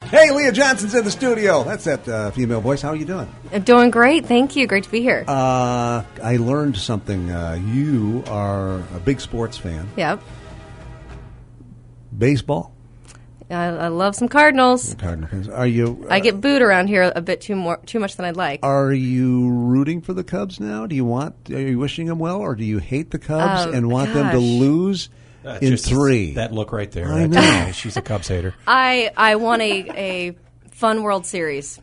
Hey, Leah Johnson's in the studio. That's that female voice. How are you doing? I'm doing great. Thank you. Great to be here. I learned something. You are a big sports fan. Yep. Baseball? I love some Cardinals. Cardinal fans. Are you? I get booed around here a bit too much than I'd like. Are you rooting for the Cubs now? Are you wishing them well, or do you hate the Cubs and want them to lose in 3? That look right there. I know. She's a Cubs hater. I want a fun World Series.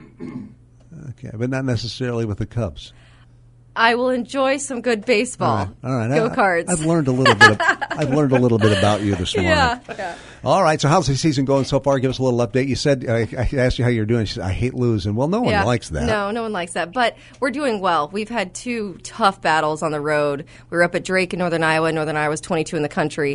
Okay, but not necessarily with the Cubs. I will enjoy some good baseball. All right. Go Cards. I've learned a little bit. I've learned a little bit about you this morning. Yeah. All right. So how's the season going so far? Give us a little update. You said I asked you how you're doing. She said, I hate losing. Well, no one likes that. No one likes that. But we're doing well. We've had 2 tough battles on the road. We were up at Drake in Northern Iowa. Northern Iowa was 22 in the country,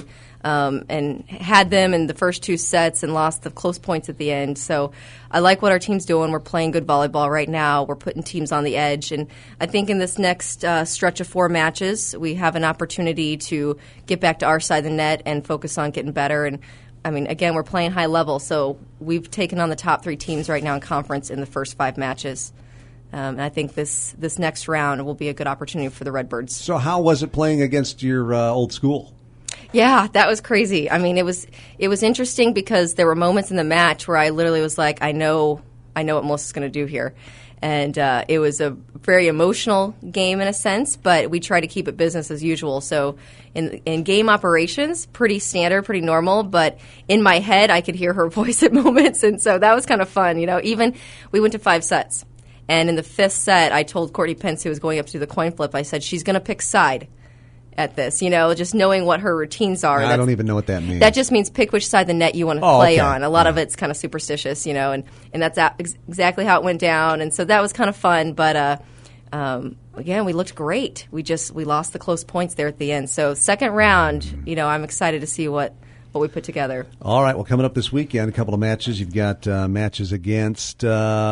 and had them in the first 2 sets and lost the close points at the end. So I like what our team's doing. We're playing good volleyball right now. We're putting teams on the edge. And I think in this next stretch of 4 matches, we have an opportunity to get back to our side of the net and focus on getting better. And I mean, again, we're playing high level, so we've taken on the top 3 teams right now in conference in the first 5 matches. And I think this next round will be a good opportunity for the Redbirds. So how was it playing against your old school? Yeah, that was crazy. I mean, it was interesting because there were moments in the match where I literally was like, I know what Melissa's going to do here. And it was a very emotional game in a sense, but we try to keep it business as usual. So in game operations, pretty standard, pretty normal, but in my head, I could hear her voice at moments, and so that was kind of fun. Even we went to 5 sets, and in the 5th set, I told Courtney Pence, who was going up to do the coin flip, I said, she's going to pick side at this, just knowing what her routines are. I don't even know what that means. That just means pick which side of the net you want to play on. A lot of it's kind of superstitious, and that's exactly how it went down. And so that was kind of fun. But again, we looked great. We lost the close points there at the end. So second round, I'm excited to see what we put together. All right. Well, coming up this weekend, a couple of matches. You've got matches against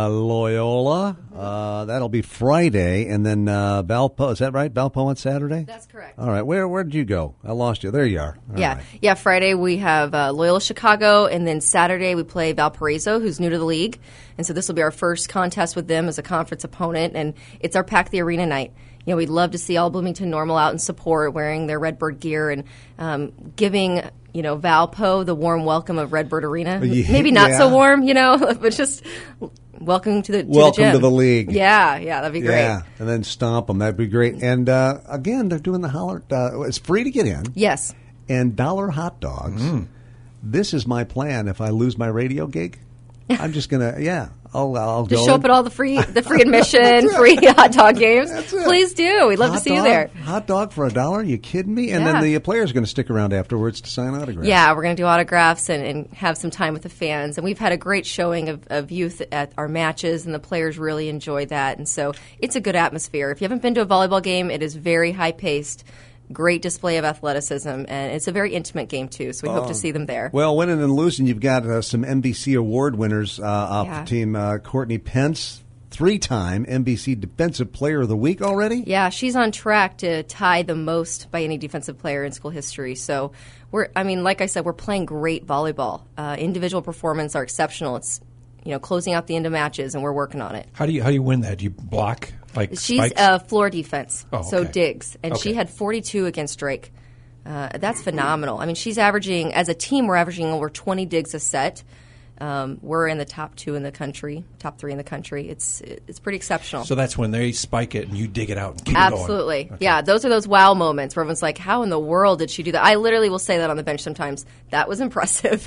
Loyola. That'll be Friday, and then Valpo. Is that right? Valpo on Saturday? That's correct. All right. Where did you go? I lost you. There you are. All right. Yeah. Friday we have Loyola Chicago, and then Saturday we play Valparaiso, who's new to the league, and so this will be our first contest with them as a conference opponent, and it's our Pack the Arena night. We'd love to see all Bloomington Normal out in support, wearing their Redbird gear and giving Valpo the warm welcome of Redbird Arena. Maybe not so warm, but just welcome to the welcome gym. to the league. Yeah, that'd be great. Yeah, and then stomp them. That'd be great. And again, they're doing the holler. It's free to get in. Yes. And $1 hot dogs. This is my plan. If I lose my radio gig, I'm just gonna I'll just go show up at all the free admission, free hot dog games. Please do. We'd love to see you there. Hot dog for $1? Are you kidding me? And then the players are going to stick around afterwards to sign autographs. Yeah, we're going to do autographs and have some time with the fans. And we've had a great showing of youth at our matches, and the players really enjoy that. And so it's a good atmosphere. If you haven't been to a volleyball game, it is very high-paced. Great display of athleticism, and it's a very intimate game, too, so we hope to see them there. Well, winning and losing, you've got some NBC award winners off the team. Courtney Pence, 3-time NBC Defensive Player of the Week already? Yeah, she's on track to tie the most by any defensive player in school history. So, like I said, we're playing great volleyball. Individual performance are exceptional. It's closing out the end of matches, and we're working on it. How do you win that? Do you block She's spikes? Floor defense, so digs, and she had 42 against Drake. That's phenomenal. I mean, she's averaging, as a team, we're averaging over 20 digs a set. We're in the top 2 in the country, top 3 in the country. It's pretty exceptional. So that's when they spike it and you dig it out and keep Absolutely. it going. Okay. Yeah, those are those wow moments where everyone's like, how in the world did she do that? I literally will say that on the bench sometimes. That was impressive.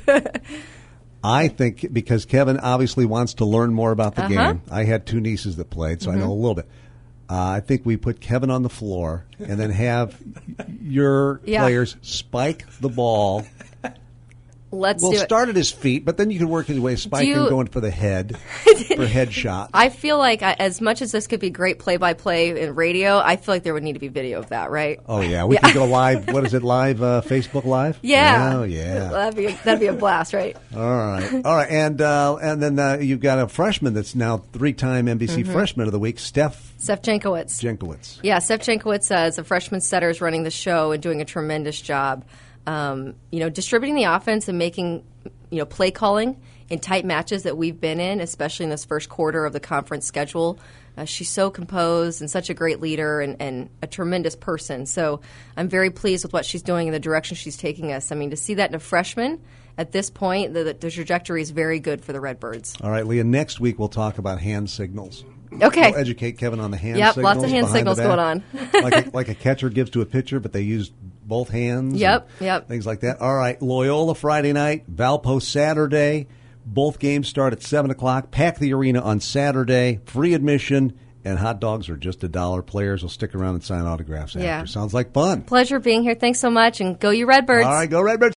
I think because Kevin obviously wants to learn more about the game. I had 2 nieces that played, so I know a little bit. I think we put Kevin on the floor and then have your players spike the ball. We'll start at his feet, but then you can work his way spiking, going for the head, for head shot. I feel like as much as this could be great play-by-play in radio, I feel like there would need to be video of that, right? Oh, yeah. We could go live. What is it, live, Facebook Live? Yeah. Oh, yeah. That'd be a blast, right? All right. And then you've got a freshman that's now 3-time NBC Freshman of the Week, Steph Jankowicz. Yeah, Steph Jankowicz is a freshman setter, is running the show and doing a tremendous job. Distributing the offense and making, play calling in tight matches that we've been in, especially in this first quarter of the conference schedule. She's so composed and such a great leader and a tremendous person. So I'm very pleased with what she's doing and the direction she's taking us. I mean, to see that in a freshman at this point, the trajectory is very good for the Redbirds. All right, Leah, next week we'll talk about hand signals. Okay. We'll educate Kevin on the hand Yep, signals. lots of hand behind the signals going bat. on. like a catcher gives to a pitcher, but they use both hands. Yep, and yep. Things like that. All right, Loyola Friday night, Valpo Saturday. Both games start at 7 o'clock. Pack the arena on Saturday. Free admission. And hot dogs are just $1. Players will stick around and sign autographs after. Yeah. Sounds like fun. Pleasure being here. Thanks so much, and go you Redbirds. All right, go Redbirds.